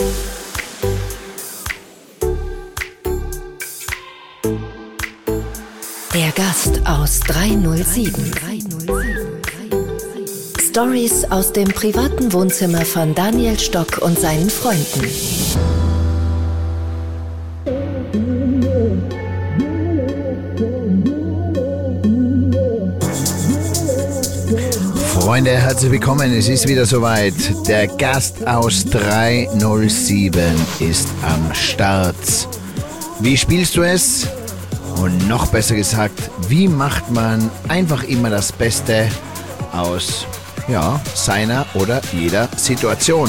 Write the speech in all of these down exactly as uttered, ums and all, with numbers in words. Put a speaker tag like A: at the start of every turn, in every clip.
A: Der Gast aus dreihundertsieben. Stories aus dem privaten Wohnzimmer von Daniel Stock und seinen Freunden.
B: Freunde, herzlich willkommen. Es ist wieder soweit. Der Gast aus dreihundertsieben ist am Start. Wie spielst du es? Und noch besser gesagt, wie macht man einfach immer das Beste aus ja, seiner oder jeder Situation?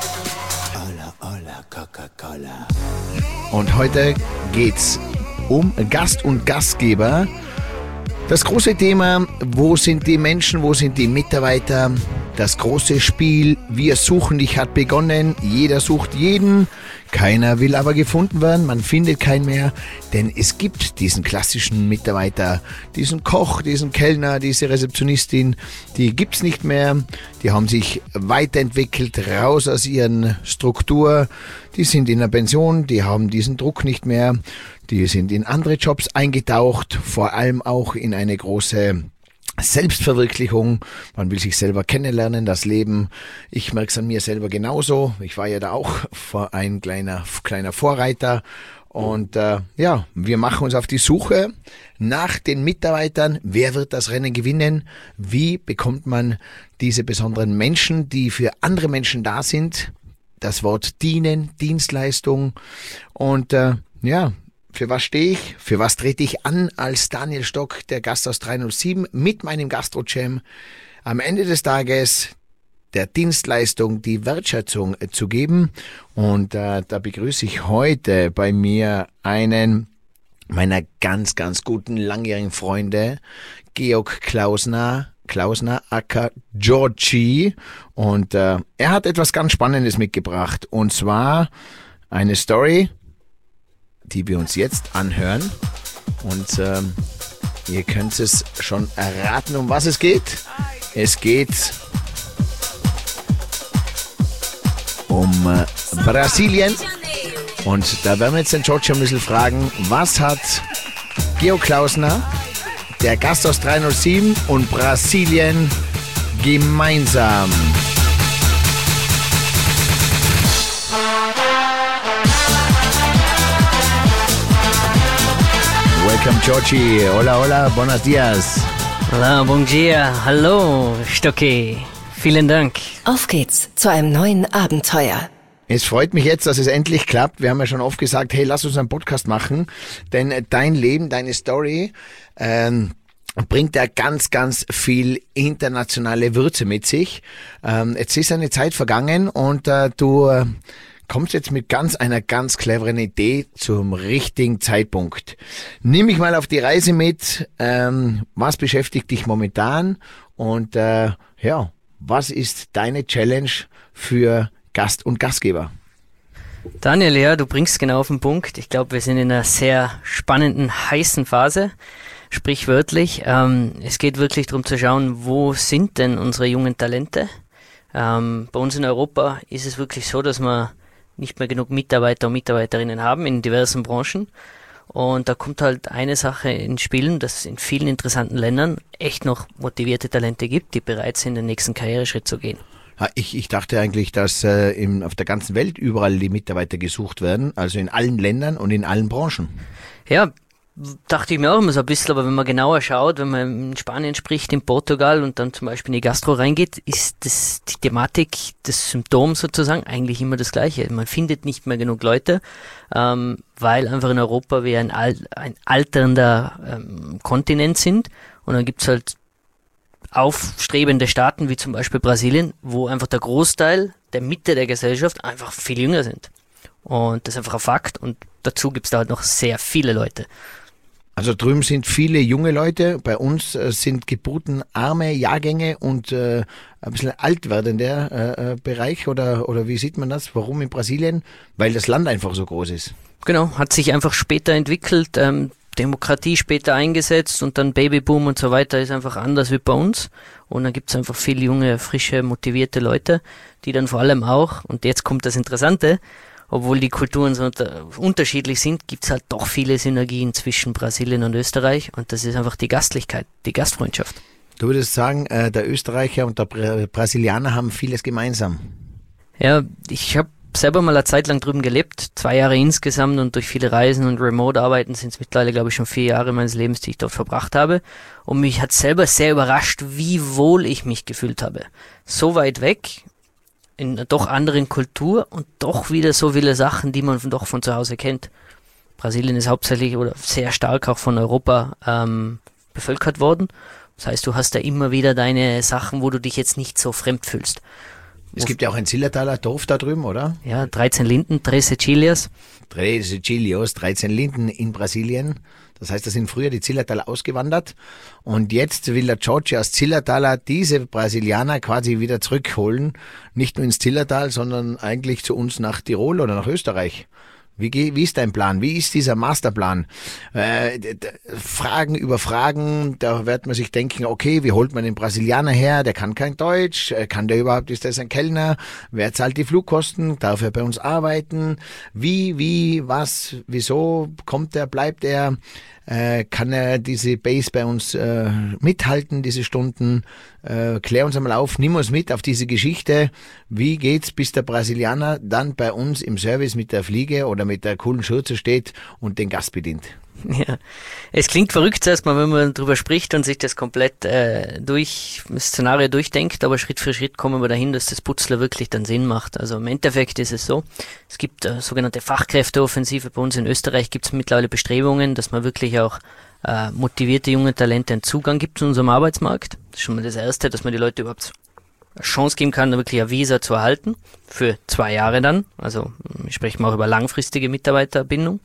B: Hola, hola, Coca-Cola. Und heute geht's um Gast und Gastgeber. Das große Thema, wo sind die Menschen, wo sind die Mitarbeiter? Das große Spiel, wir suchen dich, hat begonnen. Jeder sucht jeden, keiner will aber gefunden werden, man findet keinen mehr. Denn es gibt diesen klassischen Mitarbeiter, diesen Koch, diesen Kellner, diese Rezeptionistin, die gibt's nicht mehr. Die haben sich weiterentwickelt, raus aus ihren Struktur. Die sind in der Pension, die haben diesen Druck nicht mehr. Die sind in andere Jobs eingetaucht, vor allem auch in eine große Selbstverwirklichung. Man will sich selber kennenlernen, das Leben. Ich merke es an mir selber genauso. Ich war ja da auch ein kleiner, kleiner Vorreiter. Und äh, ja, wir machen uns auf die Suche nach den Mitarbeitern. Wer wird das Rennen gewinnen? Wie bekommt man diese besonderen Menschen, die für andere Menschen da sind? Das Wort dienen, Dienstleistung. Und äh, ja, für was stehe ich? Für was trete ich an als Daniel Stock, der Gast aus dreihundertsieben, mit meinem Gastro-Jam? Am Ende des Tages der Dienstleistung die Wertschätzung äh, zu geben. Und äh, da begrüße ich heute bei mir einen meiner ganz, ganz guten langjährigen Freunde, Georg Klausner, Klausner aka Georgie. Und äh, er hat etwas ganz Spannendes mitgebracht. Und zwar eine Story, die wir uns jetzt anhören. Und ähm, ihr könnt es schon erraten, um was es geht. Es geht um äh, Brasilien. Und da werden wir jetzt den George ein bisschen fragen, was hat Georg Klausner, der Gast aus dreihundertsieben und Brasilien gemeinsam? Welcome, Georgie. Hola, hola, buenos dias.
C: Hola, bom dia. Hallo, Stocki. Vielen Dank.
A: Auf geht's zu einem neuen Abenteuer.
B: Es freut mich jetzt, dass es endlich klappt. Wir haben ja schon oft gesagt, hey, lass uns einen Podcast machen, denn dein Leben, deine Story ähm, bringt ja ganz, ganz viel internationale Würze mit sich. Ähm, jetzt ist eine Zeit vergangen und äh, du äh, kommst jetzt mit ganz einer ganz cleveren Idee zum richtigen Zeitpunkt. Nimm mich mal auf die Reise mit. Ähm, was beschäftigt dich momentan? Und äh, ja, was ist deine Challenge für Gast und Gastgeber?
C: Daniel, ja, du bringst genau auf den Punkt. Ich glaube, wir sind in einer sehr spannenden, heißen Phase, sprichwörtlich. Ähm, es geht wirklich darum zu schauen, wo sind denn unsere jungen Talente? Ähm, bei uns in Europa ist es wirklich so, dass wir nicht mehr genug Mitarbeiter und Mitarbeiterinnen haben in diversen Branchen. Und da kommt halt eine Sache ins Spiel, dass es in vielen interessanten Ländern echt noch motivierte Talente gibt, die bereit sind, den nächsten Karriereschritt zu gehen.
B: Ich, ich dachte eigentlich, dass äh, im, auf der ganzen Welt überall die Mitarbeiter gesucht werden, also in allen Ländern und in allen Branchen.
C: Ja, dachte ich mir auch immer so ein bisschen, aber wenn man genauer schaut, wenn man in Spanien spricht, in Portugal und dann zum Beispiel in die Gastro reingeht, ist das die Thematik, das Symptom sozusagen eigentlich immer das Gleiche. Man findet nicht mehr genug Leute, ähm, weil einfach in Europa wir ein, al- ein alternder ähm, Kontinent sind und dann gibt's halt aufstrebende Staaten wie zum Beispiel Brasilien, wo einfach der Großteil der Mitte der Gesellschaft einfach viel jünger sind. Und das ist einfach ein Fakt und dazu gibt's da halt noch sehr viele Leute.
B: Also drüben sind viele junge Leute, bei uns äh, sind geburtenarme Jahrgänge und äh, ein bisschen alt werdender äh, Bereich oder, oder wie sieht man das? Warum in Brasilien? Weil das Land einfach so groß ist.
C: Genau, hat sich einfach später entwickelt. Ähm, Demokratie später eingesetzt und dann Babyboom und so weiter ist einfach anders wie bei uns. Und dann gibt es einfach viele junge, frische, motivierte Leute, die dann vor allem auch, und jetzt kommt das Interessante, obwohl die Kulturen so unter, unterschiedlich sind, gibt es halt doch viele Synergien zwischen Brasilien und Österreich und das ist einfach die Gastlichkeit, die Gastfreundschaft.
B: Du würdest sagen, äh, der Österreicher und der Bra- Brasilianer haben vieles gemeinsam.
C: Ja, ich habe selber mal eine Zeit lang drüben gelebt, zwei Jahre insgesamt und durch viele Reisen und Remote-Arbeiten sind es mittlerweile, glaube ich, schon vier Jahre meines Lebens, die ich dort verbracht habe. Und mich hat selber sehr überrascht, wie wohl ich mich gefühlt habe. So weit weg, in einer doch anderen Kultur und doch wieder so viele Sachen, die man doch von zu Hause kennt. Brasilien ist hauptsächlich oder sehr stark auch von Europa ähm, bevölkert worden. Das heißt, du hast da immer wieder deine Sachen, wo du dich jetzt nicht so fremd fühlst.
B: Es gibt ja auch ein Zillertaler Dorf da drüben, oder?
C: Ja, dreizehn Linden, Treze Chilias.
B: Treze Chilios, dreizehn Linden in Brasilien. Das heißt, da sind früher die Zillertaler ausgewandert und jetzt will der Jorge aus Zillertaler diese Brasilianer quasi wieder zurückholen. Nicht nur ins Zillertal, sondern eigentlich zu uns nach Tirol oder nach Österreich. Wie, wie ist dein Plan? Wie ist dieser Masterplan? Äh, d- d- Fragen über Fragen, da wird man sich denken, okay, wie holt man den Brasilianer her? Der kann kein Deutsch. Kann der überhaupt, ist das ein Kellner? Wer zahlt die Flugkosten? Darf er bei uns arbeiten? Wie, wie, was, wieso kommt er, bleibt er? Äh, kann er diese Base bei uns äh, mithalten, diese Stunden? Äh, klär uns einmal auf, nimm uns mit auf diese Geschichte. Wie geht's, bis der Brasilianer dann bei uns im Service mit der Fliege oder mit der coolen Schürze steht und den Gast bedient?
C: Ja, es klingt verrückt erstmal, wenn man drüber spricht und sich das komplett äh, durch, das Szenario durchdenkt, aber Schritt für Schritt kommen wir dahin, dass das Putzler wirklich dann Sinn macht. Also im Endeffekt ist es so, es gibt äh, sogenannte Fachkräfteoffensive. Bei uns in Österreich gibt es mittlerweile Bestrebungen, dass man wirklich auch äh, motivierte junge Talente einen Zugang gibt zu unserem Arbeitsmarkt. Das ist schon mal das Erste, dass man die Leute überhaupt eine Chance geben kann, wirklich ein Visa zu erhalten, für zwei Jahre dann. Also sprechen wir auch über langfristige Mitarbeiterbindung.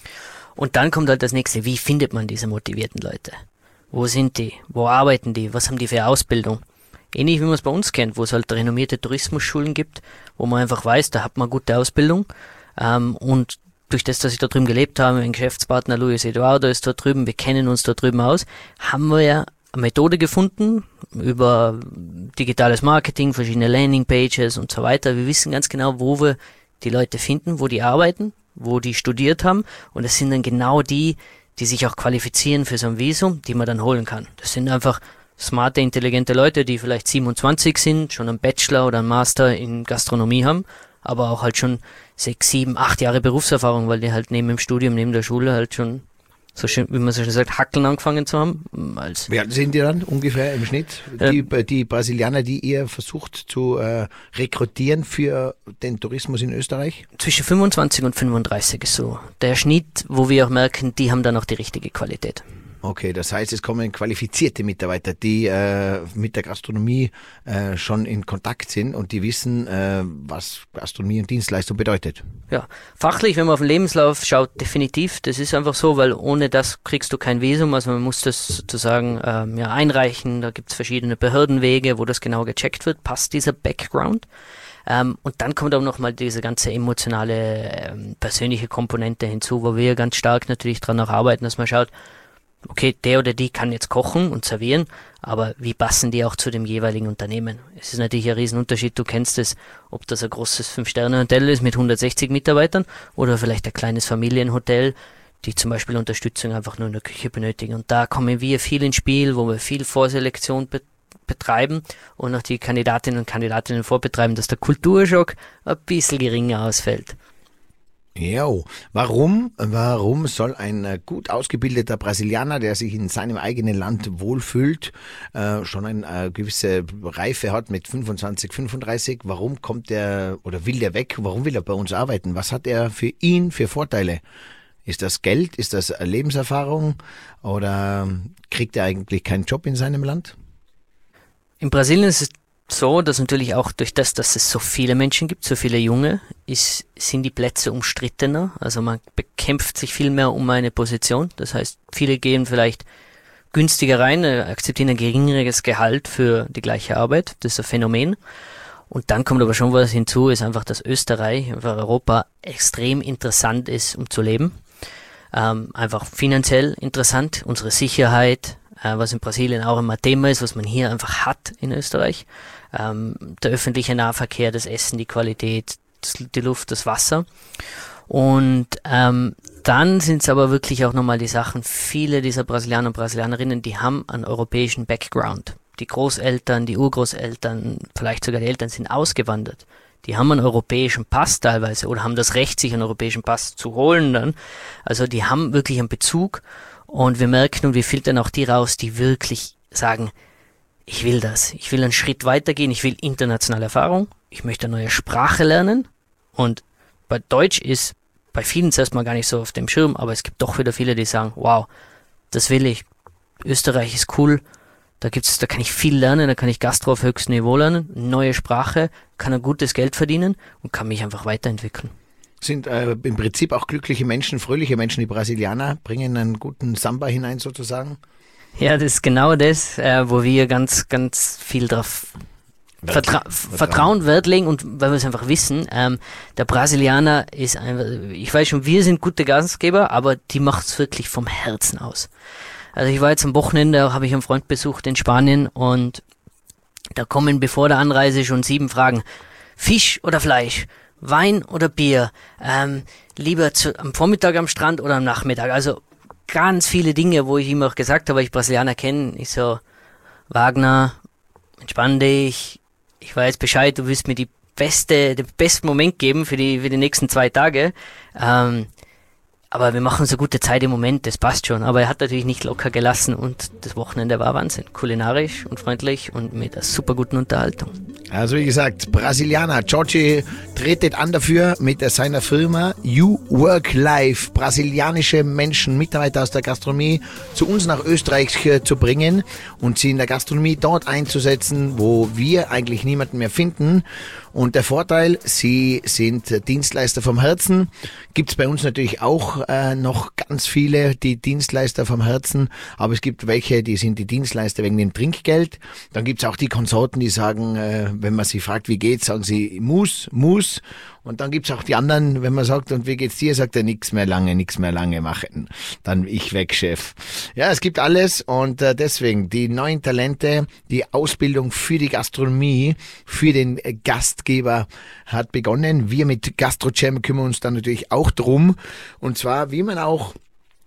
C: Und dann kommt halt das nächste, wie findet man diese motivierten Leute? Wo sind die? Wo arbeiten die? Was haben die für Ausbildung? Ähnlich wie man es bei uns kennt, wo es halt renommierte Tourismusschulen gibt, wo man einfach weiß, da hat man gute Ausbildung. Ähm, und durch das, dass ich da drüben gelebt habe, mein Geschäftspartner Luis Eduardo ist dort drüben, wir kennen uns dort drüben aus, haben wir ja eine Methode gefunden über digitales Marketing, verschiedene Landingpages und so weiter. Wir wissen ganz genau, wo wir die Leute finden, wo die arbeiten, wo die studiert haben und das sind dann genau die, die sich auch qualifizieren für so ein Visum, die man dann holen kann. Das sind einfach smarte, intelligente Leute, die vielleicht siebenundzwanzig sind, schon einen Bachelor oder einen Master in Gastronomie haben, aber auch halt schon sechs, sieben, acht Jahre Berufserfahrung, weil die halt neben dem Studium, neben der Schule halt schon, so schön, wie man so schön sagt, Hackeln angefangen zu haben. Als
B: Wie alt sind die dann ungefähr im Schnitt?
C: Äh,
B: die, die Brasilianer, die ihr versucht zu äh, rekrutieren für den Tourismus in Österreich?
C: Zwischen fünfundzwanzig und fünfunddreißig ist so der Schnitt, wo wir auch merken, die haben dann auch die richtige Qualität.
B: Okay, das heißt, es kommen qualifizierte Mitarbeiter, die äh, mit der Gastronomie äh, schon in Kontakt sind und die wissen, äh, was Gastronomie und Dienstleistung bedeutet.
C: Ja, fachlich, wenn man auf den Lebenslauf schaut, definitiv. Das ist einfach so, weil ohne das kriegst du kein Visum. Also man muss das sozusagen ähm, ja, einreichen. Da gibt es verschiedene Behördenwege, wo das genau gecheckt wird. Passt dieser Background? Ähm, und dann kommt auch nochmal diese ganze emotionale, ähm, persönliche Komponente hinzu, wo wir ganz stark natürlich dran auch arbeiten, dass man schaut, okay, der oder die kann jetzt kochen und servieren, aber wie passen die auch zu dem jeweiligen Unternehmen? Es ist natürlich ein Riesenunterschied, du kennst es, ob das ein großes Fünf-Sterne-Hotel ist mit hundertsechzig Mitarbeitern oder vielleicht ein kleines Familienhotel, die zum Beispiel Unterstützung einfach nur in der Küche benötigen. Und da kommen wir viel ins Spiel, wo wir viel Vorselektion be- betreiben und auch die Kandidatinnen und Kandidatinnen vorbetreiben, dass der Kulturschock ein bisschen geringer ausfällt.
B: Ja, warum, warum soll ein äh, gut ausgebildeter Brasilianer, der sich in seinem eigenen Land wohlfühlt, äh, schon eine äh, gewisse Reife hat mit fünfundzwanzig, fünfunddreißig, warum kommt er oder will der weg? Warum will er bei uns arbeiten? Was hat er für ihn für Vorteile? Ist das Geld? Ist das Lebenserfahrung? Oder kriegt er eigentlich keinen Job in seinem Land?
C: In Brasilien ist es so, dass natürlich auch durch das, dass es so viele Menschen gibt, so viele Junge, ist, sind die Plätze umstrittener. Also man bekämpft sich viel mehr um eine Position. Das heißt, viele gehen vielleicht günstiger rein, akzeptieren ein geringeres Gehalt für die gleiche Arbeit. Das ist ein Phänomen. Und dann kommt aber schon was hinzu, ist einfach, dass Österreich, einfach Europa, extrem interessant ist, um zu leben. Ähm, einfach finanziell interessant, unsere Sicherheit, äh, was in Brasilien auch immer Thema ist, was man hier einfach hat in Österreich. Ähm, der öffentliche Nahverkehr, das Essen, die Qualität, das, die Luft, das Wasser. Und ähm, dann sind es aber wirklich auch nochmal die Sachen, viele dieser Brasilianer und Brasilianerinnen, die haben einen europäischen Background. Die Großeltern, die Urgroßeltern, vielleicht sogar die Eltern sind ausgewandert. Die haben einen europäischen Pass teilweise oder haben das Recht, sich einen europäischen Pass zu holen dann. Also die haben wirklich einen Bezug und wir merken und wir filtern auch die raus, die wirklich sagen, ich will das, ich will einen Schritt weitergehen, ich will internationale Erfahrung, ich möchte eine neue Sprache lernen und bei Deutsch ist bei vielen zuerst mal gar nicht so auf dem Schirm, aber es gibt doch wieder viele, die sagen, wow, das will ich, Österreich ist cool, da gibt's, da kann ich viel lernen, da kann ich Gastro auf höchstem Niveau lernen, neue Sprache, kann ein gutes Geld verdienen und kann mich einfach weiterentwickeln.
B: Sind äh, im Prinzip auch glückliche Menschen, fröhliche Menschen, die Brasilianer, bringen einen guten Samba hinein sozusagen?
C: Ja, das ist genau das, äh, wo wir ganz, ganz viel drauf Vertra Vertrauen. Vertrauen, Wert legen und weil wir es einfach wissen, ähm, der Brasilianer ist einfach, ich weiß schon, wir sind gute Gastgeber, aber die macht es wirklich vom Herzen aus. Also ich war jetzt am Wochenende, habe ich einen Freund besucht in Spanien und da kommen bevor der Anreise schon sieben Fragen. Fisch oder Fleisch? Wein oder Bier? Ähm, lieber zu, am Vormittag am Strand oder am Nachmittag? Also ganz viele Dinge, wo ich ihm auch gesagt habe, weil ich Brasilianer kenne. Ich so, Wagner, entspann dich. Ich weiß Bescheid, du wirst mir die beste, den besten Moment geben für die, für die nächsten zwei Tage. Ähm, aber wir machen so gute Zeit im Moment, das passt schon. Aber er hat natürlich nicht locker gelassen und das Wochenende war Wahnsinn. Kulinarisch und freundlich und mit einer super guten Unterhaltung.
B: Also wie gesagt, Brasilianer. Jorge tretet an dafür mit seiner Firma You Work Life, brasilianische Menschen, Mitarbeiter aus der Gastronomie zu uns nach Österreich zu bringen und sie in der Gastronomie dort einzusetzen, wo wir eigentlich niemanden mehr finden. Und der Vorteil, sie sind Dienstleister vom Herzen. Gibt es bei uns natürlich auch äh, noch ganz viele, die Dienstleister vom Herzen, aber es gibt welche, die sind die Dienstleister wegen dem Trinkgeld. Dann gibt es auch die Konsorten, die sagen, äh, wenn man sie fragt, wie geht's, sagen sie, muss, muss. Und dann gibt's auch die anderen, wenn man sagt, und wie geht's dir, sagt er, nix mehr lange, nix mehr lange machen. Dann ich weg, Chef. Ja, es gibt alles und äh, deswegen die neuen Talente, die Ausbildung für die Gastronomie, für den äh, Gastgeber hat begonnen. Wir mit GastroChamp kümmern uns dann natürlich auch drum. Und zwar, wie man auch,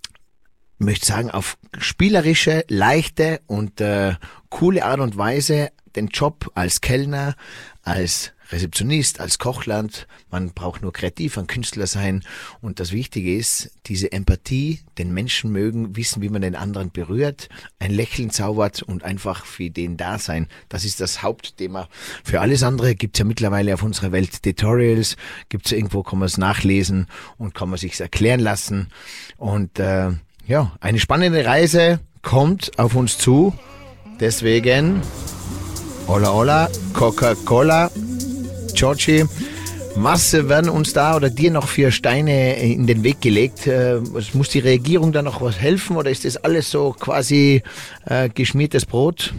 B: ich möchte sagen, auf spielerische, leichte und äh, coole Art und Weise den Job als Kellner, als Rezeptionist, als Koch lernt. Man braucht nur kreativ, ein Künstler sein. Und das Wichtige ist, diese Empathie, den Menschen mögen, wissen, wie man den anderen berührt, ein Lächeln zaubert und einfach für den da sein. Das ist das Hauptthema. Für alles andere gibt's ja mittlerweile auf unserer Welt Tutorials, gibt's irgendwo, kann man es nachlesen und kann man sich's erklären lassen. Und äh, ja, eine spannende Reise kommt auf uns zu. Deswegen, hola hola, Coca-Cola, Jorge, was werden uns da oder dir noch für Steine in den Weg gelegt? Äh, muss die Regierung da noch was helfen oder ist das alles so quasi äh, geschmiertes Brot?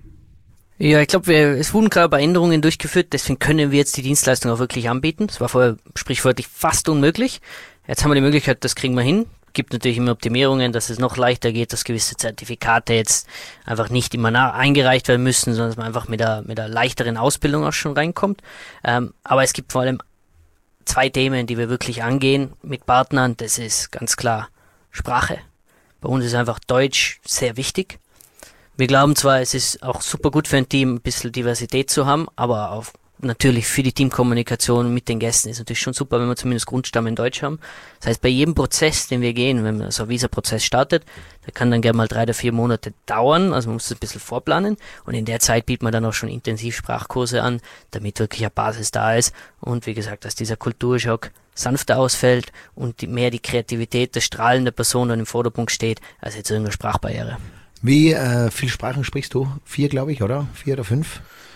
C: Ja, ich glaube, es wurden gerade Änderungen durchgeführt, deswegen können wir jetzt die Dienstleistung auch wirklich anbieten. Das war vorher sprichwörtlich fast unmöglich. Jetzt haben wir die Möglichkeit, das kriegen wir hin. Gibt natürlich immer Optimierungen, dass es noch leichter geht, dass gewisse Zertifikate jetzt einfach nicht immer nah eingereicht werden müssen, sondern dass man einfach mit einer, mit einer leichteren Ausbildung auch schon reinkommt. Ähm, aber es gibt vor allem zwei Themen, die wir wirklich angehen mit Partnern. Das ist ganz klar Sprache. Bei uns ist einfach Deutsch sehr wichtig. Wir glauben zwar, es ist auch super gut für ein Team, ein bisschen Diversität zu haben, aber auf natürlich für die Teamkommunikation mit den Gästen ist natürlich schon super, wenn wir zumindest Grundstamm in Deutsch haben. Das heißt, bei jedem Prozess, den wir gehen, wenn man so ein Visa-Prozess startet, der kann dann gerne mal drei oder vier Monate dauern, also man muss das ein bisschen vorplanen und in der Zeit bietet man dann auch schon Intensivsprachkurse an, damit wirklich eine Basis da ist und wie gesagt, dass dieser Kulturschock sanfter ausfällt und die, mehr die Kreativität, das Strahlen der Person dann im Vordergrund steht, als jetzt irgendeine Sprachbarriere.
B: Wie äh, viele Sprachen sprichst du? Vier, glaube ich, oder? Vier oder fünf?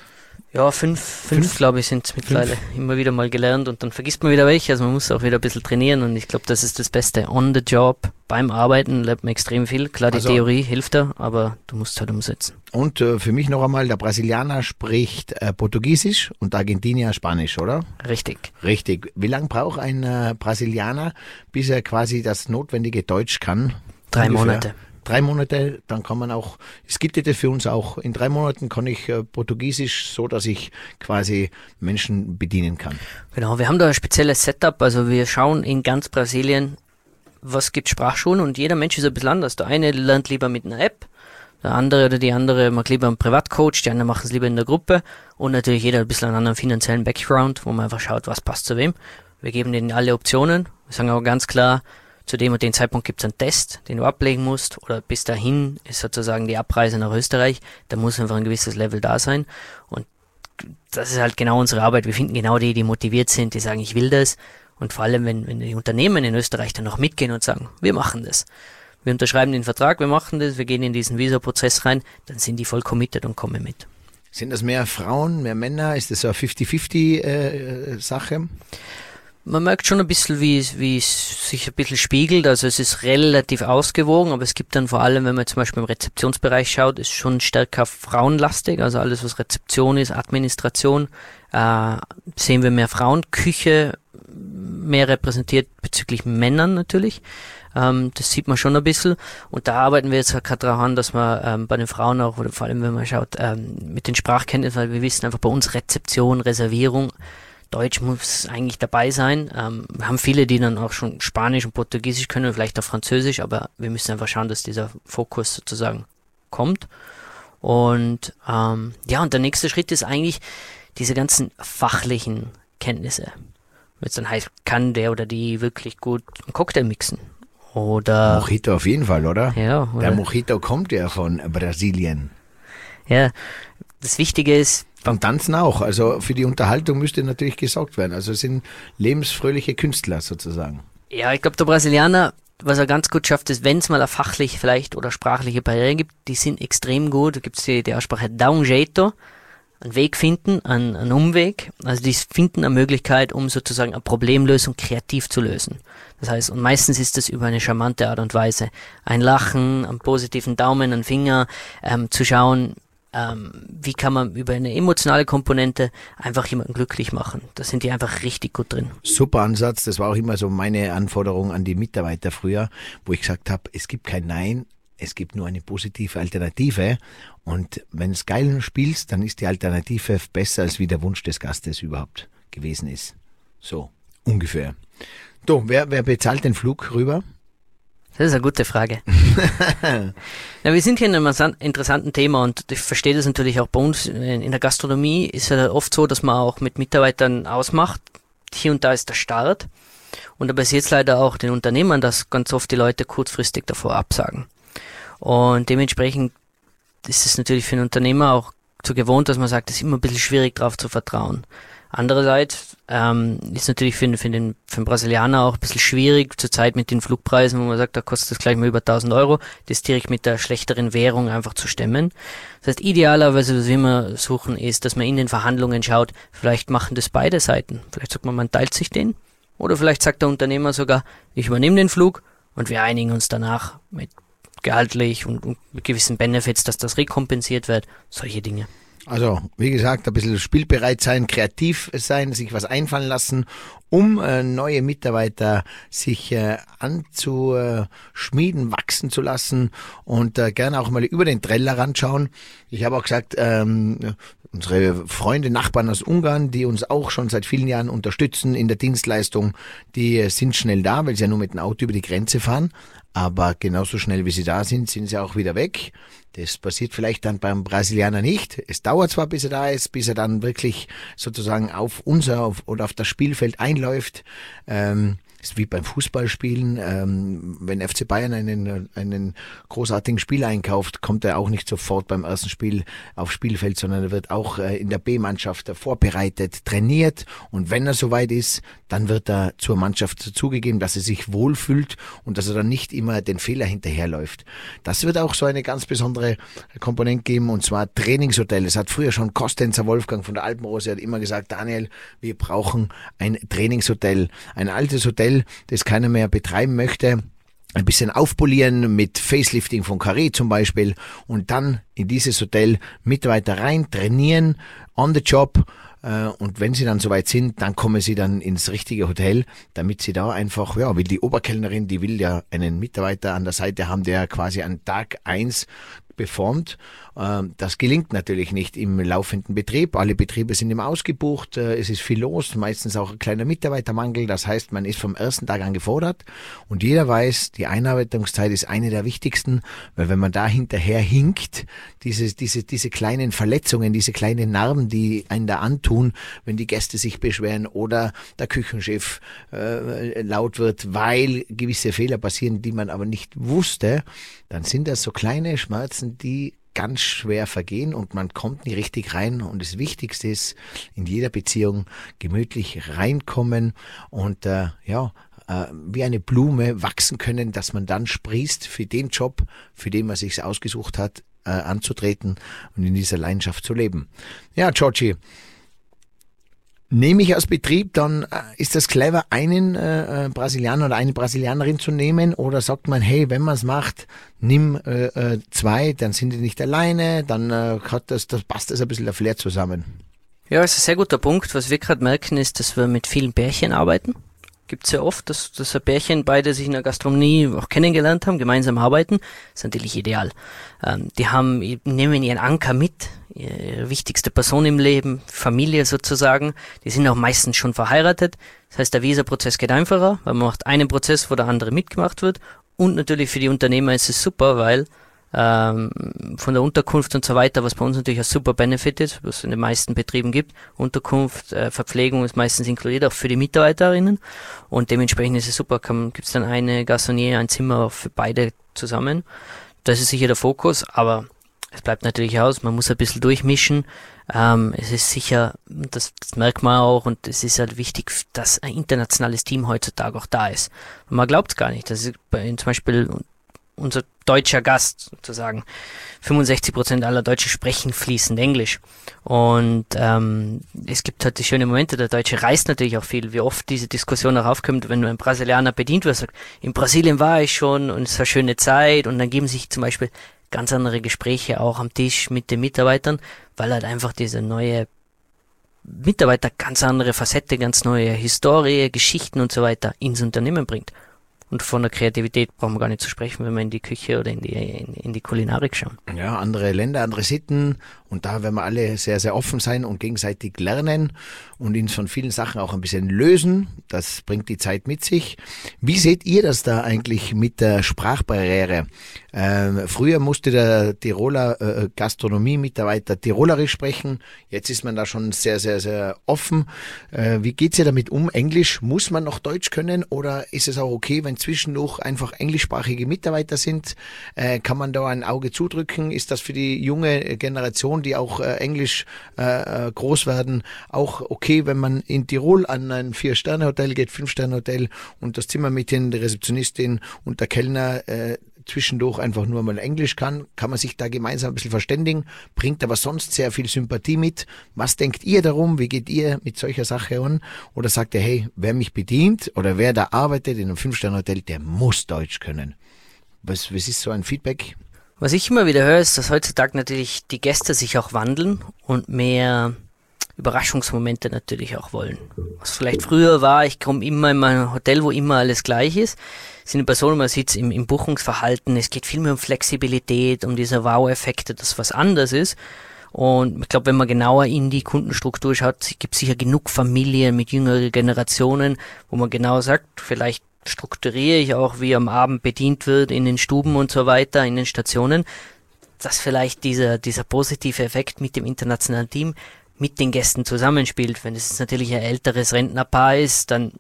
C: Ja, fünf, fünf, fünf? glaube ich, sind es mittlerweile. Fünf? Immer wieder mal gelernt und dann vergisst man wieder welche. Also man muss auch wieder ein bisschen trainieren und ich glaube, das ist das Beste. On the job, beim Arbeiten lernt man extrem viel. Klar, die also, Theorie hilft da, aber du musst halt umsetzen.
B: Und äh, für mich noch einmal, der Brasilianer spricht äh, Portugiesisch und der Argentinier Spanisch, oder?
C: Richtig.
B: Richtig. Wie lange braucht ein äh, Brasilianer, bis er quasi das notwendige Deutsch kann?
C: Drei ungefähr? Monate.
B: Drei Monate, dann kann man auch, es gibt das für uns auch, in drei Monaten kann ich äh, Portugiesisch so, dass ich quasi Menschen bedienen kann.
C: Genau, wir haben da ein spezielles Setup, also wir schauen in ganz Brasilien, was gibt Sprachschulen und jeder Mensch ist ein bisschen anders. Der eine lernt lieber mit einer App, der andere oder die andere mag lieber einen Privatcoach, die anderen machen es lieber in der Gruppe und natürlich jeder ein bisschen einen anderen finanziellen Background, wo man einfach schaut, was passt zu wem. Wir geben denen alle Optionen, wir sagen aber ganz klar, zu dem und dem Zeitpunkt gibt es einen Test, den du ablegen musst oder bis dahin ist sozusagen die Abreise nach Österreich, da muss einfach ein gewisses Level da sein und das ist halt genau unsere Arbeit. Wir finden genau die, die motiviert sind, die sagen, ich will das und vor allem, wenn, wenn die Unternehmen in Österreich dann noch mitgehen und sagen, wir machen das. Wir unterschreiben den Vertrag, wir machen das, wir gehen in diesen Visa-Prozess rein, dann sind die voll committed und kommen mit.
B: Sind das mehr Frauen, mehr Männer? Ist das so eine fünfzig fünfzig äh, Sache?
C: Man merkt schon ein bisschen, wie es, wie es sich ein bisschen spiegelt. Also es ist relativ ausgewogen, aber es gibt dann vor allem, wenn man zum Beispiel im Rezeptionsbereich schaut, ist schon stärker frauenlastig. Also alles, was Rezeption ist, Administration, äh, sehen wir mehr Frauen. Küche mehr repräsentiert bezüglich Männern natürlich. Ähm, das sieht man schon ein bisschen. Und da arbeiten wir jetzt gerade daran, dass man ähm, bei den Frauen auch, oder vor allem wenn man schaut, ähm, mit den Sprachkenntnissen, weil wir wissen einfach bei uns Rezeption, Reservierung, Deutsch muss eigentlich dabei sein. Ähm, wir haben viele, die dann auch schon Spanisch und Portugiesisch können, vielleicht auch Französisch, aber wir müssen einfach schauen, dass dieser Fokus sozusagen kommt. Und ähm, ja, und der nächste Schritt ist eigentlich diese ganzen fachlichen Kenntnisse. Wenn es dann heißt, kann der oder die wirklich gut einen Cocktail mixen? Oder
B: Mojito auf jeden Fall, oder?
C: Ja. Oder?
B: Der Mojito kommt ja von Brasilien.
C: Ja, das Wichtige ist,
B: beim Tanzen auch. Also für die Unterhaltung müsste natürlich gesorgt werden. Also es sind lebensfröhliche Künstler sozusagen.
C: Ja, ich glaube, der Brasilianer, was er ganz gut schafft, ist, wenn es mal eine fachlich vielleicht oder sprachliche Barriere gibt, die sind extrem gut. Da gibt es die, die Aussprache dá um jeito, einen Weg finden, einen, einen Umweg. Also die finden eine Möglichkeit, um sozusagen eine Problemlösung kreativ zu lösen. Das heißt, und meistens ist das über eine charmante Art und Weise. Ein Lachen, einen positiven Daumen, einen Finger, ähm, zu schauen, Ähm, wie kann man über eine emotionale Komponente einfach jemanden glücklich machen. Da sind die einfach richtig gut drin.
B: Super Ansatz, das war auch immer so meine Anforderung an die Mitarbeiter früher, wo ich gesagt habe, es gibt kein Nein, es gibt nur eine positive Alternative und wenn es geil spielst, dann ist die Alternative besser, als wie der Wunsch des Gastes überhaupt gewesen ist. So, ungefähr. So, wer, wer bezahlt den Flug rüber?
C: Das ist eine gute Frage. Ja, wir sind hier in einem interessanten Thema und ich verstehe das natürlich auch bei uns. In der Gastronomie ist es ja oft so, dass man auch mit Mitarbeitern ausmacht. Hier und da ist der Start. Und da passiert es leider auch den Unternehmern, dass ganz oft die Leute kurzfristig davor absagen. Und dementsprechend ist es natürlich für einen Unternehmer auch so gewohnt, dass man sagt, es ist immer ein bisschen schwierig, darauf zu vertrauen. Andererseits ähm, ist natürlich für, für, den, für den Brasilianer auch ein bisschen schwierig, zurzeit mit den Flugpreisen, wo man sagt, da kostet das gleich mal über tausend Euro, das direkt mit der schlechteren Währung einfach zu stemmen. Das heißt, idealerweise, was wir immer suchen, ist, dass man in den Verhandlungen schaut, vielleicht machen das beide Seiten. Vielleicht sagt man, man teilt sich den. Oder vielleicht sagt der Unternehmer sogar, ich übernehme den Flug und wir einigen uns danach mit gehaltlich und, und mit gewissen Benefits, dass das rekompensiert wird. Solche Dinge.
B: Also, wie gesagt, ein bisschen spielbereit sein, kreativ sein, sich was einfallen lassen, um äh, neue Mitarbeiter sich äh, anzuschmieden, wachsen zu lassen und äh, gerne auch mal über den Tellerrand schauen. Ich habe auch gesagt, ähm, unsere Freunde, Nachbarn aus Ungarn, die uns auch schon seit vielen Jahren unterstützen in der Dienstleistung, die äh, sind schnell da, weil sie ja nur mit dem Auto über die Grenze fahren. Aber genauso schnell wie sie da sind, sind sie auch wieder weg. Das passiert vielleicht dann beim Brasilianer nicht. Es dauert zwar, bis er da ist, bis er dann wirklich sozusagen auf unser auf, oder auf das Spielfeld einläuft. Ähm, ist wie beim Fußballspielen. Ähm, wenn F C Bayern einen, einen großartigen Spieler einkauft, kommt er auch nicht sofort beim ersten Spiel aufs Spielfeld, sondern er wird auch äh, in der B-Mannschaft vorbereitet, trainiert, und wenn er soweit ist, dann wird er zur Mannschaft zugegeben, dass er sich wohlfühlt und dass er dann nicht immer den Fehler hinterherläuft. Das wird auch so eine ganz besondere Komponente geben, und zwar Trainingshotel. Es hat früher schon Kostenzer Wolfgang von der Alpenrose hat immer gesagt, Daniel, wir brauchen ein Trainingshotel. Ein altes Hotel, das keiner mehr betreiben möchte. Ein bisschen aufpolieren mit Facelifting von Carré zum Beispiel, und dann in dieses Hotel Mitarbeiter rein, trainieren, on the job. Und wenn sie dann soweit sind, dann kommen sie dann ins richtige Hotel, damit sie da einfach, ja, wie die Oberkellnerin, die will ja einen Mitarbeiter an der Seite haben, der quasi an Tag eins performt. Das gelingt natürlich nicht im laufenden Betrieb. Alle Betriebe sind immer ausgebucht. Es ist viel los, meistens auch ein kleiner Mitarbeitermangel. Das heißt, man ist vom ersten Tag an gefordert, und jeder weiß, die Einarbeitungszeit ist eine der wichtigsten, weil wenn man da hinterher hinkt, diese, diese, diese kleinen Verletzungen, diese kleinen Narben, die einen da antun, wenn die Gäste sich beschweren oder der Küchenchef äh, laut wird, weil gewisse Fehler passieren, die man aber nicht wusste, dann sind das so kleine Schmerzen, die ganz schwer vergehen, und man kommt nie richtig rein. Und das Wichtigste ist, in jeder Beziehung gemütlich reinkommen und äh, ja, äh, wie eine Blume wachsen können, dass man dann sprießt für den Job, für den man sich ausgesucht hat, äh, anzutreten und in dieser Leidenschaft zu leben. Ja, Georgie, nehme ich aus Betrieb, dann äh, ist das clever, einen äh, Brasilianer oder eine Brasilianerin zu nehmen, oder sagt man, hey, wenn man es macht, nimm äh, äh, zwei, dann sind die nicht alleine, dann äh, hat das, das passt das ein bisschen der Flair zusammen.
C: Ja, das ist ein sehr guter Punkt. Was wir gerade merken, ist, dass wir mit vielen Pärchen arbeiten. Gibt es ja oft, dass, dass ein Pärchen beide sich in der Gastronomie auch kennengelernt haben, gemeinsam arbeiten. Das ist natürlich ideal. Ähm, die haben, nehmen ihren Anker mit, ihre wichtigste Person im Leben, Familie sozusagen. Die sind auch meistens schon verheiratet. Das heißt, der Visa-Prozess geht einfacher, weil man macht einen Prozess, wo der andere mitgemacht wird. Und natürlich für die Unternehmer ist es super, weil ähm, von der Unterkunft und so weiter, was bei uns natürlich ein super Benefit ist, was es in den meisten Betrieben gibt. Unterkunft, äh, Verpflegung ist meistens inkludiert, auch für die Mitarbeiterinnen. Und dementsprechend ist es super, gibt es dann eine Garçonnier, ein Zimmer für beide zusammen. Das ist sicher der Fokus, aber es bleibt natürlich aus, man muss ein bisschen durchmischen. Ähm, es ist sicher, das, das merkt man auch, und es ist halt wichtig, dass ein internationales Team heutzutage auch da ist. Und man glaubt es gar nicht. Das ist bei, zum Beispiel unser deutscher Gast sozusagen. fünfundsechzig Prozent aller Deutschen sprechen fließend Englisch. Und ähm, es gibt halt die schönen Momente, der Deutsche reist natürlich auch viel. Wie oft diese Diskussion auch aufkommt, wenn ein Brasilianer bedient wird, sagt, in Brasilien war ich schon und es war eine schöne Zeit, und dann geben sich zum Beispiel ganz andere Gespräche auch am Tisch mit den Mitarbeitern, weil halt einfach diese neue Mitarbeiter ganz andere Facette, ganz neue Historie, Geschichten und so weiter ins Unternehmen bringt. Und von der Kreativität brauchen wir gar nicht zu sprechen, wenn wir in die Küche oder in die, in, in die Kulinarik schauen.
B: Ja, andere Länder, andere Sitten, und da werden wir alle sehr, sehr offen sein und gegenseitig lernen und uns von vielen Sachen auch ein bisschen lösen. Das bringt die Zeit mit sich. Wie seht ihr das da eigentlich mit der Sprachbarriere? Ähm, früher musste der Tiroler äh, Gastronomie-Mitarbeiter Tirolerisch sprechen. Jetzt ist man da schon sehr, sehr, sehr offen. Äh, wie geht's ihr damit um? Englisch, muss man noch Deutsch können, oder ist es auch okay, wenn zwischendurch einfach englischsprachige Mitarbeiter sind? Äh, kann man da ein Auge zudrücken? Ist das für die junge Generation, die auch äh, Englisch äh, groß werden, auch okay, wenn man in Tirol an ein Vier-Sterne-Hotel geht, Fünf-Sterne-Hotel, und das Zimmermädchen, die Rezeptionistin und der Kellner äh, zwischendurch einfach nur mal Englisch kann? Kann man sich da gemeinsam ein bisschen verständigen? Bringt aber sonst sehr viel Sympathie mit. Was denkt ihr darum? Wie geht ihr mit solcher Sache an? Oder sagt ihr, hey, wer mich bedient oder wer da arbeitet in einem Fünf-Sterne-Hotel, der muss Deutsch können? Was, was ist so ein Feedback?
C: Was ich immer wieder höre, ist, dass heutzutage natürlich die Gäste sich auch wandeln und mehr Überraschungsmomente natürlich auch wollen. Was vielleicht früher war, ich komme immer in mein Hotel, wo immer alles gleich ist. Es sind Personen, man sieht es im, im Buchungsverhalten, es geht viel mehr um Flexibilität, um diese Wow-Effekte, dass was anders ist. Und ich glaube, wenn man genauer in die Kundenstruktur schaut, gibt es sicher genug Familien mit jüngeren Generationen, wo man genau sagt, vielleicht strukturiere ich auch, wie am Abend bedient wird in den Stuben und so weiter, in den Stationen, dass vielleicht dieser, dieser positive Effekt mit dem internationalen Team mit den Gästen zusammenspielt. Wenn es natürlich ein älteres Rentnerpaar ist, dann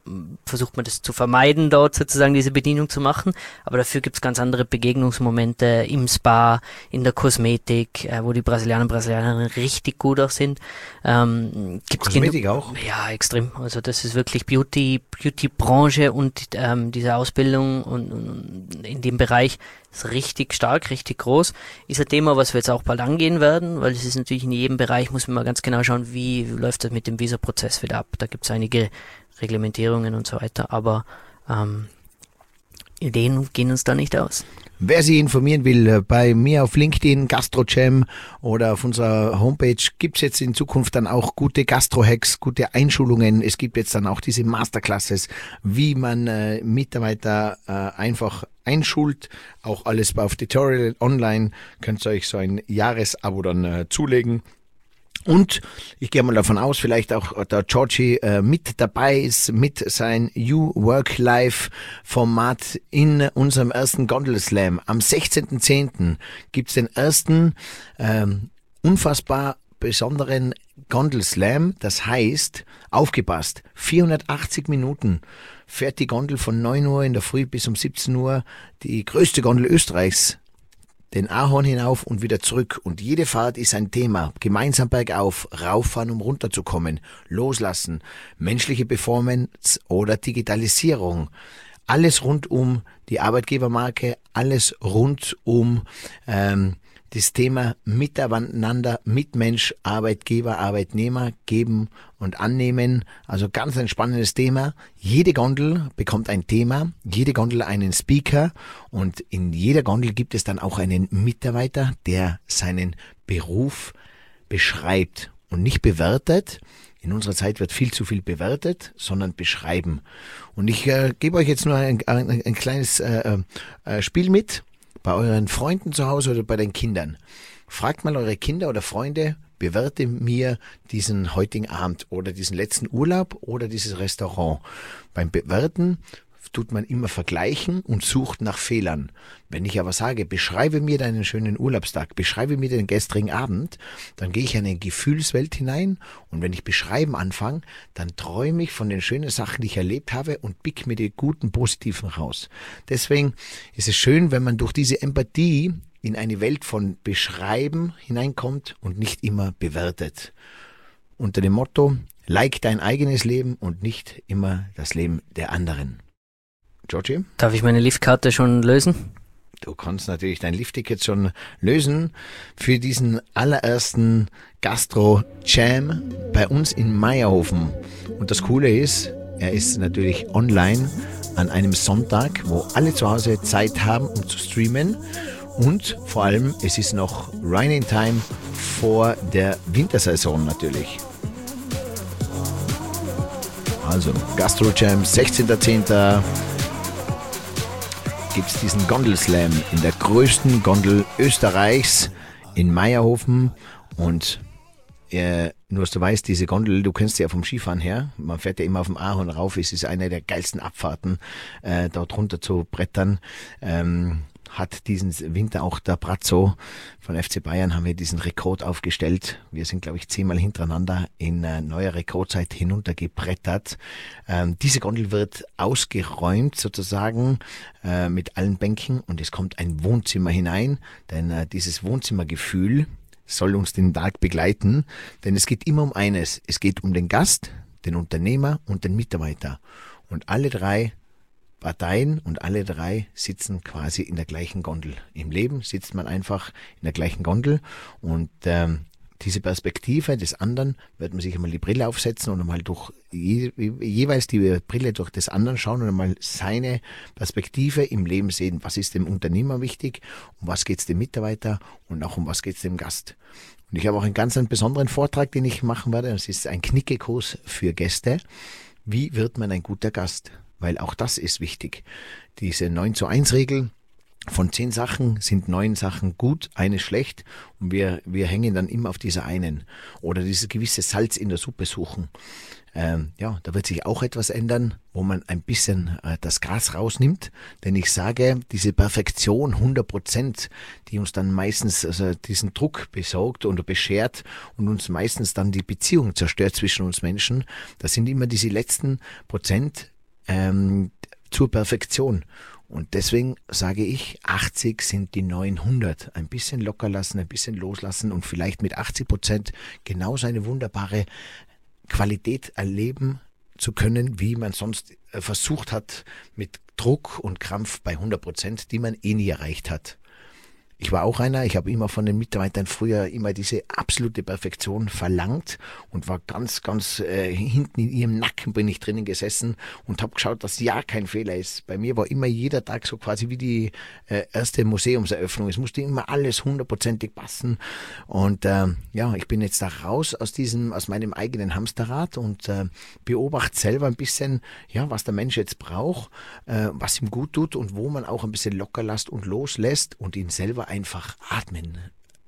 C: versucht man das zu vermeiden, dort sozusagen diese Bedienung zu machen. Aber dafür gibt's ganz andere Begegnungsmomente im Spa, in der Kosmetik, äh, wo die Brasilianer und Brasilianerinnen richtig gut auch sind. Ähm, gibt's
B: Kosmetik
C: genug-
B: auch?
C: Ja, extrem. Also das ist wirklich Beauty, Beauty-Branche und ähm, diese Ausbildung und, und in dem Bereich ist richtig stark, richtig groß. Ist ein Thema, was wir jetzt auch bald angehen werden, weil es ist natürlich in jedem Bereich, muss man mal ganz genau schauen, wie läuft das mit dem Visa-Prozess wieder ab. Da gibt's einige Reglementierungen und so weiter, aber ähm, Ideen gehen uns da nicht aus.
B: Wer sich informieren will, bei mir auf LinkedIn, GastroJam oder auf unserer Homepage gibt's jetzt in Zukunft dann auch gute Gastro-Hacks, gute Einschulungen. Es gibt jetzt dann auch diese Masterclasses, wie man äh, Mitarbeiter äh, einfach einschult. Auch alles auf Tutorial online. Könnt ihr euch so ein Jahresabo dann äh, zulegen. Und ich gehe mal davon aus, vielleicht auch der Georgie äh, mit dabei ist, mit sein You Work Life Format in unserem ersten Gondel Slam. Am sechzehnten zehnten gibt's den ersten ähm, unfassbar besonderen Gondel Slam. Das heißt, aufgepasst, vierhundertachtzig Minuten fährt die Gondel von neun Uhr in der Früh bis um siebzehn Uhr, die größte Gondel Österreichs, den Ahorn hinauf und wieder zurück. Und jede Fahrt ist ein Thema. Gemeinsam bergauf, rauffahren, um runterzukommen, loslassen, menschliche Performance oder Digitalisierung. Alles rund um die Arbeitgebermarke, alles rund um ähm, das Thema Miteinander, Mitmensch, Arbeitgeber, Arbeitnehmer, geben und annehmen. Also ganz ein spannendes Thema. Jede Gondel bekommt ein Thema, jede Gondel einen Speaker und in jeder Gondel gibt es dann auch einen Mitarbeiter, der seinen Beruf beschreibt und nicht bewertet. In unserer Zeit wird viel zu viel bewertet, sondern beschreiben. Und ich äh, gebe euch jetzt nur ein, ein, ein kleines äh, äh, Spiel mit. Bei euren Freunden zu Hause oder bei den Kindern. Fragt mal eure Kinder oder Freunde, bewerte mir diesen heutigen Abend oder diesen letzten Urlaub oder dieses Restaurant. Beim Bewerten tut man immer vergleichen und sucht nach Fehlern. Wenn ich aber sage, beschreibe mir deinen schönen Urlaubstag, beschreibe mir den gestrigen Abend, dann gehe ich in eine Gefühlswelt hinein und wenn ich beschreiben anfange, dann träume ich von den schönen Sachen, die ich erlebt habe und pick mir die guten, positiven raus. Deswegen ist es schön, wenn man durch diese Empathie in eine Welt von Beschreiben hineinkommt und nicht immer bewertet. Unter dem Motto, like dein eigenes Leben und nicht immer das Leben der anderen. Georgie?
C: Darf ich meine Liftkarte schon lösen?
B: Du kannst natürlich dein Liftticket schon lösen für diesen allerersten Gastro-Jam bei uns in Meierhofen. Und das Coole ist, er ist natürlich online an einem Sonntag, wo alle zu Hause Zeit haben, um zu streamen. Und vor allem, es ist noch Rhine in Time vor der Wintersaison natürlich. Also Gastro-Jam, sechzehnten zehnten gibt es diesen Gondel-Slam in der größten Gondel Österreichs in Meierhofen. Und äh, nur dass du weißt, diese Gondel, du kennst sie ja vom Skifahren her, man fährt ja immer auf dem Ahorn rauf, es ist eine der geilsten Abfahrten, äh, dort runter zu brettern. Ähm, hat diesen Winter auch der Brazzo von F C Bayern, haben wir diesen Rekord aufgestellt. Wir sind, glaube ich, zehnmal hintereinander in äh, neuer Rekordzeit hinuntergebrettert. Ähm, diese Gondel wird ausgeräumt sozusagen äh, mit allen Bänken und es kommt ein Wohnzimmer hinein, denn äh, dieses Wohnzimmergefühl soll uns den Tag begleiten, denn es geht immer um eines. Es geht um den Gast, den Unternehmer und den Mitarbeiter. Und alle drei Parteien und alle drei sitzen quasi in der gleichen Gondel. Im Leben sitzt man einfach in der gleichen Gondel und ähm, diese Perspektive des anderen wird man sich einmal die Brille aufsetzen und einmal durch je, jeweils die Brille durch des anderen schauen und einmal seine Perspektive im Leben sehen. Was ist dem Unternehmer wichtig, um was geht es dem Mitarbeiter und auch um was geht es dem Gast. Und ich habe auch einen ganz einen besonderen Vortrag, den ich machen werde. Das ist ein Knickekurs für Gäste. Wie wird man ein guter Gast? Weil auch das ist wichtig. Diese neun zu eins Regel, von zehn Sachen sind neun Sachen gut, eine schlecht und wir, wir hängen dann immer auf dieser einen. Oder dieses gewisse Salz in der Suppe suchen. Ähm, ja, da wird sich auch etwas ändern, wo man ein bisschen äh, das Gras rausnimmt. Denn ich sage, diese Perfektion hundert Prozent, die uns dann meistens also diesen Druck besorgt oder beschert und uns meistens dann die Beziehung zerstört zwischen uns Menschen, das sind immer diese letzten Prozent, ähm, zur Perfektion. Und deswegen sage ich, achtzig sind die neuen hundert. Ein bisschen locker lassen, ein bisschen loslassen und vielleicht mit achtzig Prozent genauso eine wunderbare Qualität erleben zu können, wie man sonst versucht hat mit Druck und Krampf bei hundert Prozent, die man eh nie erreicht hat. Ich war auch einer, ich habe immer von den Mitarbeitern früher immer diese absolute Perfektion verlangt und war ganz, ganz äh, hinten in ihrem Nacken bin ich drinnen gesessen und habe geschaut, dass ja kein Fehler ist. Bei mir war immer jeder Tag so quasi wie die äh, erste Museumseröffnung. Es musste immer alles hundertprozentig passen und äh, ja, ich bin jetzt da raus aus diesem, aus meinem eigenen Hamsterrad und äh, beobachte selber ein bisschen, ja, was der Mensch jetzt braucht, äh, was ihm gut tut und wo man auch ein bisschen locker lässt und loslässt und ihn selber einfach atmen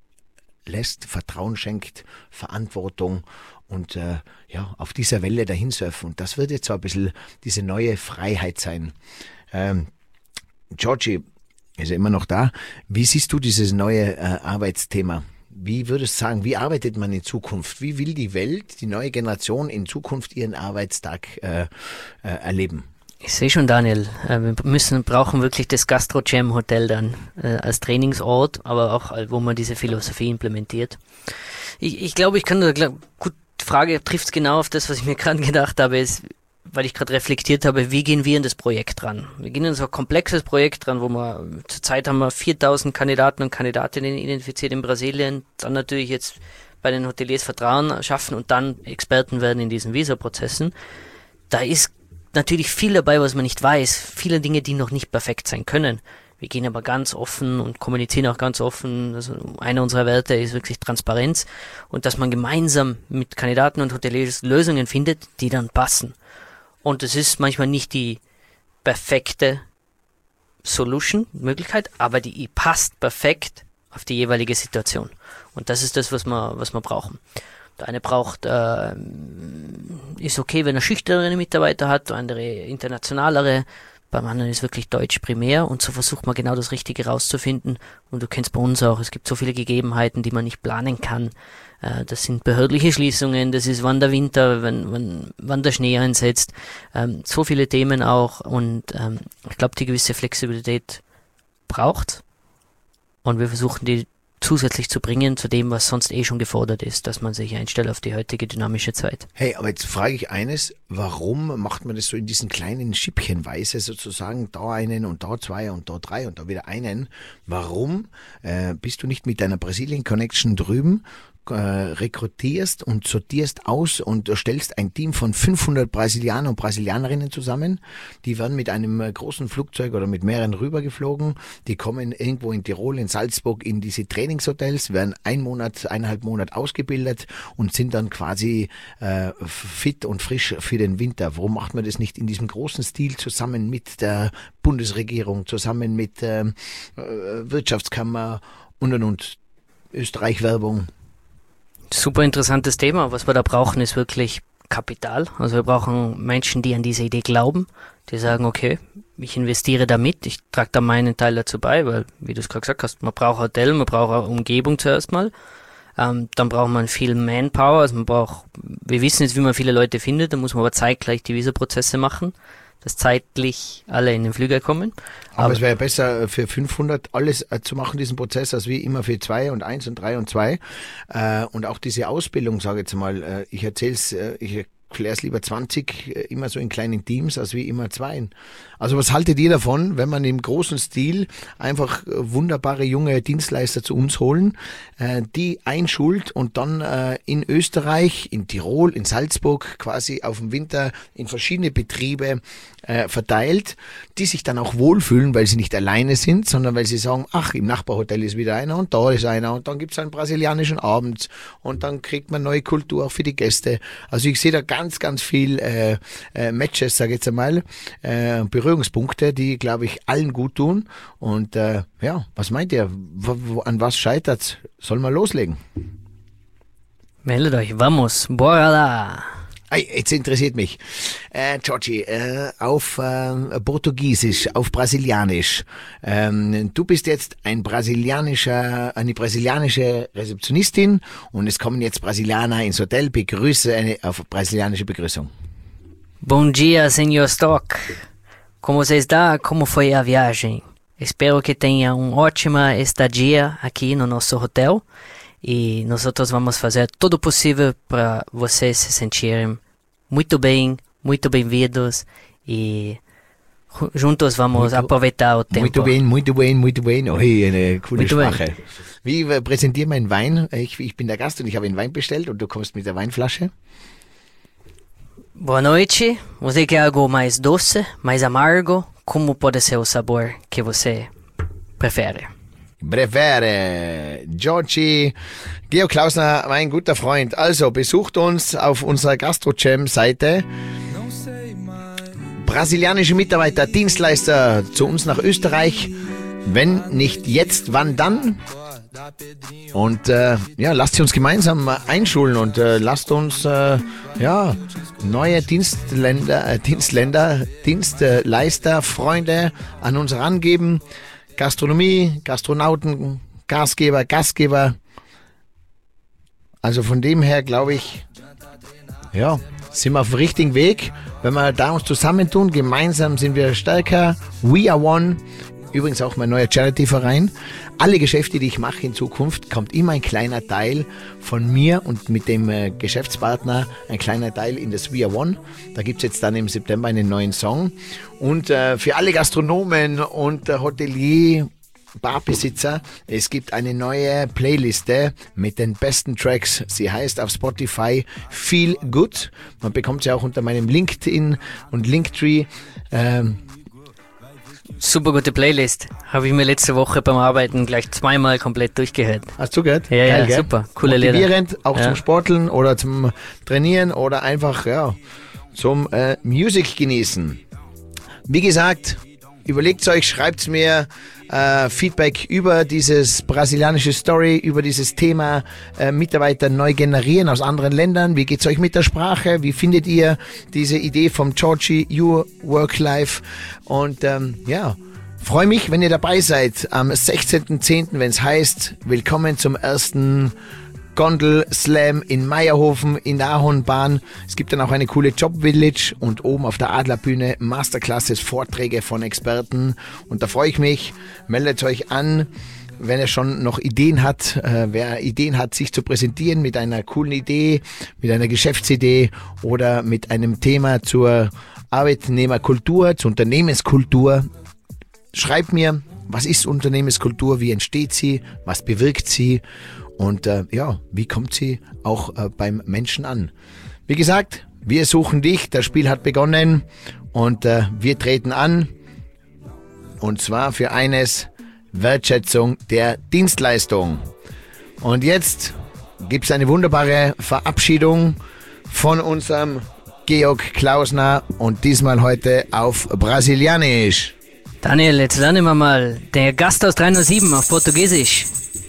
B: lässt, Vertrauen schenkt, Verantwortung und äh, ja, auf dieser Welle dahin surfen. Und das wird jetzt so ein bisschen diese neue Freiheit sein. Ähm, Georgie ist ja immer noch da. Wie siehst du dieses neue äh, Arbeitsthema? Wie würdest du sagen, wie arbeitet man in Zukunft? Wie will die Welt, die neue Generation in Zukunft ihren Arbeitstag äh, äh, erleben?
C: Ich sehe schon, Daniel, äh, wir müssen, brauchen wirklich das Gastro-Jam Hotel dann äh, als Trainingsort, aber auch, äh, wo man diese Philosophie implementiert. Ich, ich glaube, ich kann nur, glaub, gut, die Frage trifft genau auf das, was ich mir gerade gedacht habe, ist, weil ich gerade reflektiert habe, wie gehen wir in das Projekt ran? Wir gehen in so ein komplexes Projekt ran, wo wir, zurzeit haben wir viertausend Kandidaten und Kandidatinnen identifiziert in Brasilien, dann natürlich jetzt bei den Hoteliers Vertrauen schaffen und dann Experten werden in diesen Visa-Prozessen. Da ist natürlich viel dabei, was man nicht weiß. Viele Dinge, die noch nicht perfekt sein können. Wir gehen aber ganz offen und kommunizieren auch ganz offen. Also einer unserer Werte ist wirklich Transparenz und dass man gemeinsam mit Kandidaten und Hoteliers Lösungen findet, die dann passen. Und es ist manchmal nicht die perfekte Solution, Möglichkeit, aber die passt perfekt auf die jeweilige Situation. Und das ist das, was wir, was wir brauchen. Der eine braucht, äh, ist okay, wenn er schüchternere Mitarbeiter hat, der andere internationalere, beim anderen ist wirklich Deutsch primär und so versucht man genau das Richtige rauszufinden. Und du kennst bei uns auch, es gibt so viele Gegebenheiten, die man nicht planen kann. Äh, das sind behördliche Schließungen, das ist wann der Winter, wenn, wann, wann der Schnee einsetzt, ähm, so viele Themen auch und ähm, ich glaube, die gewisse Flexibilität braucht und wir versuchen die zusätzlich zu bringen zu dem, was sonst eh schon gefordert ist, dass man sich einstellt auf die heutige dynamische Zeit.
B: Hey, aber jetzt frage ich eines, warum macht man das so in diesen kleinen Schippchenweise sozusagen, da einen und da zwei und da drei und da wieder einen? Warum äh, bist du nicht mit deiner Brasilien Connection drüben, äh, rekrutierst und sortierst aus und stellst ein Team von fünfhundert Brasilianer und Brasilianerinnen zusammen. Die werden mit einem großen Flugzeug oder mit mehreren rübergeflogen. Die kommen irgendwo in Tirol, in Salzburg in diese Trainingshotels, werden ein Monat, eineinhalb Monat ausgebildet und sind dann quasi äh, fit und frisch für den Winter. Warum macht man das nicht in diesem großen Stil zusammen mit der Bundesregierung, zusammen mit äh, Wirtschaftskammer und und und Österreich-Werbung?
C: Super interessantes Thema. Was wir da brauchen, ist wirklich Kapital. Also wir brauchen Menschen, die an diese Idee glauben, die sagen, okay, ich investiere da mit, ich trage da meinen Teil dazu bei, weil, wie du es gerade gesagt hast, man braucht Hotel, man braucht eine Umgebung zuerst mal. Ähm, dann braucht man viel Manpower, also man braucht, wir wissen jetzt, wie man viele Leute findet, dann muss man aber zeitgleich die Visa-Prozesse machen, dass zeitlich alle in den Flüger kommen.
B: Aber, aber es wäre ja besser für fünfhundert alles äh, zu machen, diesen Prozess, als wie immer für zwei und eins und drei und zwei. Äh, und auch diese Ausbildung, sage ich jetzt mal, äh, ich erzähle es, äh, ich erkläre es lieber zwanzig, äh, immer so in kleinen Teams, als wie immer zwei. Also was haltet ihr davon, wenn man im großen Stil einfach äh, wunderbare junge Dienstleister zu uns holen, äh, die einschult und dann äh, in Österreich, in Tirol, in Salzburg quasi auf dem Winter in verschiedene Betriebe äh, verteilt, die sich dann auch wohlfühlen, weil sie nicht alleine sind, sondern weil sie sagen, ach, im Nachbarhotel ist wieder einer und da ist einer und dann gibt es einen brasilianischen Abend und dann kriegt man neue Kultur auch für die Gäste. Also ich sehe da ganz, ganz viel äh, äh, Matches, sage ich jetzt einmal, äh, Berührungspunkte, die, glaube ich, allen gut tun. Und äh, ja, was meint ihr? W- w- an was scheitert's? Soll man loslegen?
C: Meldet euch, vamos, bora lá!
B: Hey, jetzt interessiert mich, äh, Georgie, äh, auf äh, Portugiesisch, auf Brasilianisch. Ähm, du bist jetzt ein brasilianischer, eine brasilianische Rezeptionistin und es kommen jetzt Brasilianer ins Hotel. Begrüße eine auf brasilianische Begrüßung.
C: Bom dia, senhor Stock. Como você está? Como foi a viagem? Espero que tenha uma ótima estadia aqui no nosso hotel e nós vamos fazer todo o possível para vocês se sentirem muito bem, muito bem-vindos e juntos vamos muito, aproveitar o tempo.
B: Muito bem, muito bem, muito bem. Oh, eine coole muito Sprache. Bem. Wie äh, präsentiere meinen Wein? Ich, ich bin der Gast und ich habe einen Wein bestellt und du kommst mit der Weinflasche.
C: Boa noite. Você quer algo mais doce, mais amargo? Como pode ser o sabor que você prefere?
B: Prefere. Georgie, Georg Klausner, mein guter Freund. Also, besucht uns auf unserer GastroJam-Seite. Brasilianische Mitarbeiter, Dienstleister zu uns nach Österreich. Wenn nicht jetzt, wann dann? Und äh, ja, lasst sie uns gemeinsam einschulen und äh, lasst uns äh, ja, neue Dienstländer, äh, Dienstländer, Dienstleister, Freunde an uns rangeben. Gastronomie, Gastronauten, Gastgeber, Gastgeber. Also von dem her glaube ich, ja, sind wir auf dem richtigen Weg. Wenn wir da uns zusammentun, gemeinsam sind wir stärker. We are one. Übrigens auch mein neuer Charity-Verein. Alle Geschäfte, die ich mache in Zukunft, kommt immer ein kleiner Teil von mir und mit dem äh, Geschäftspartner ein kleiner Teil in das We Are One. Da gibt es jetzt dann im September einen neuen Song. Und äh, für alle Gastronomen und äh, Hotelier, Barbesitzer, es gibt eine neue Playliste mit den besten Tracks. Sie heißt auf Spotify Feel Good. Man bekommt sie auch unter meinem LinkedIn und Linktree. Ähm,
C: Super gute Playlist. Habe ich mir letzte Woche beim Arbeiten gleich zweimal komplett durchgehört.
B: Hast du gehört?
C: Ja, Geil, ja,
B: gell?
C: Super. Coole Lieder.
B: Motivierend, auch
C: ja.
B: zum Sporteln oder zum Trainieren oder einfach ja zum äh, Music genießen. Wie gesagt, überlegt euch, schreibt mir äh, Feedback über dieses brasilianische Story, über dieses Thema äh, Mitarbeiter neu generieren aus anderen Ländern. Wie geht's euch mit der Sprache? Wie findet ihr diese Idee vom Georgie, Your Work Life? Und ähm, ja, freue mich, wenn ihr dabei seid am sechzehnten zehnten, wenn es heißt, willkommen zum ersten Gondel Slam in Meierhofen in der Ahornbahn. Es gibt dann auch eine coole Job Village und oben auf der Adlerbühne Masterclasses, Vorträge von Experten. Und da freue ich mich. Meldet euch an, wenn er schon noch Ideen hat, äh, wer Ideen hat, sich zu präsentieren mit einer coolen Idee, mit einer Geschäftsidee oder mit einem Thema zur Arbeitnehmerkultur, zur Unternehmenskultur. Schreibt mir, was ist Unternehmenskultur, wie entsteht sie, was bewirkt sie? Und äh, ja, wie kommt sie auch äh, beim Menschen an? Wie gesagt, wir suchen dich, das Spiel hat begonnen und äh, wir treten an. Und zwar für eines, Wertschätzung der Dienstleistung. Und jetzt gibt's eine wunderbare Verabschiedung von unserem Georg Klausner und diesmal heute auf Brasilianisch.
C: Daniel, jetzt lernen wir mal der Gast aus drei null sieben auf Portugiesisch.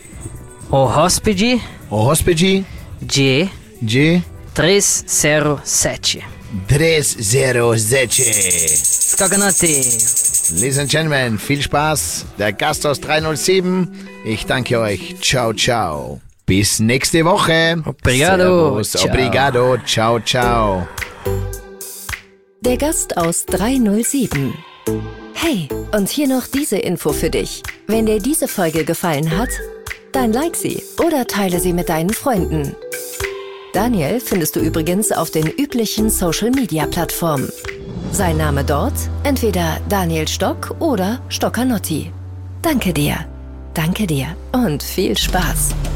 C: O hóspede
B: O hóspede
C: de
B: de
C: três zero sete.
B: três zero sete.
C: Skaganotti.
B: Ladies and Gentlemen, viel Spaß. Der Gast aus drei null sieben. Ich danke euch. Ciao, ciao. Bis nächste Woche.
C: Obrigado.
B: Servus. Ciao. Obrigado. Ciao, ciao.
A: Der Gast aus drei null sieben. Hey, und hier noch diese Info für dich. Wenn dir diese Folge gefallen hat, dann like sie oder teile sie mit deinen Freunden. Daniel findest du übrigens auf den üblichen Social-Media-Plattformen. Sein Name dort entweder Daniel Stock oder Stockanotti. Danke dir, danke dir und viel Spaß.